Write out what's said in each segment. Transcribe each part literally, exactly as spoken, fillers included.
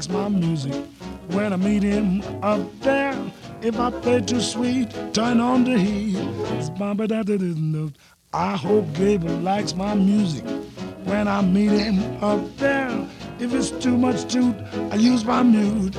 likes my music. When I meet him up there, if I play too sweet, turn on the heat. I hope Gabriel likes my music. When I meet him up there, if it's too much toot, I use my mute.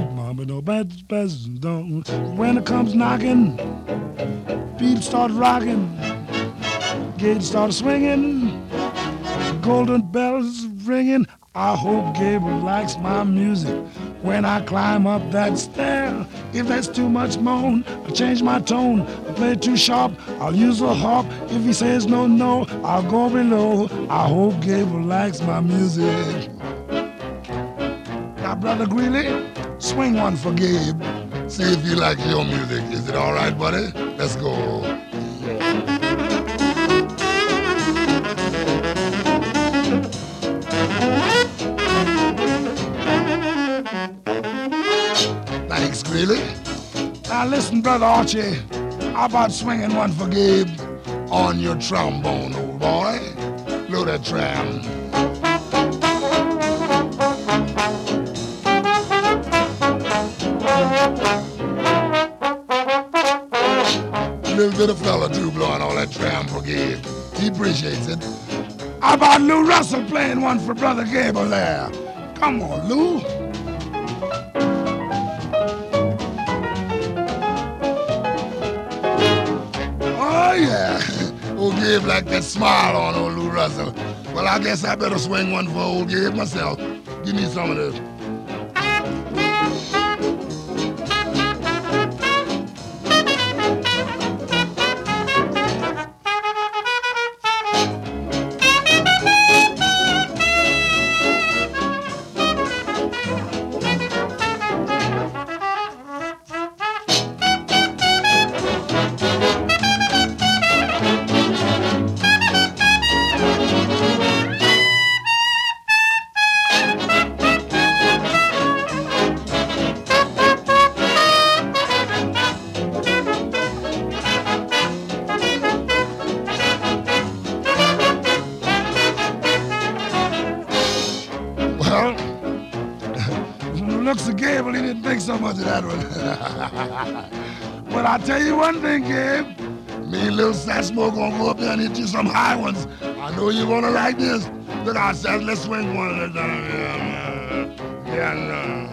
When it comes knocking, beat start rocking, gate start swinging, golden bells ringing. I hope Gabriel likes my music. When I climb up that stair, if there's too much moan, I change my tone. I play too sharp, I'll use a harp. If he says no, no, I'll go below. I hope Gabriel likes my music. Now, Brother Greeley, swing one for Gabe. See if he likes your music. Is it all right, buddy? Let's go. Thanks, Greeley. Now listen, Brother Archie, how about swinging one for Gabe? On your trombone, old boy. Blow that tram. Little bit of fella too blowing all that tram for Gabe. He appreciates it. How about Lou Russell playing one for Brother Gable there? Come on, Lou. Oh, yeah. Old Gabe like that smile on old Lou Russell. Well, I guess I better swing one for old Gabe myself. Give me some of this. Well, from the looks of Gable, he didn't think so much of that one. But I tell you one thing, Gabe. Me and Little Satchmo gonna go up there and hit you some high ones. I know you're gonna like this. Look out, Satch, let's swing one of them. Yeah, no.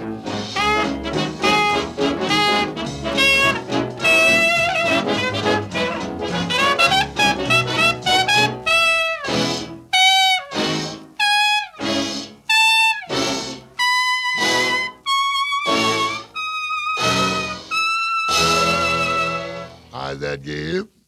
How's that, Gabe?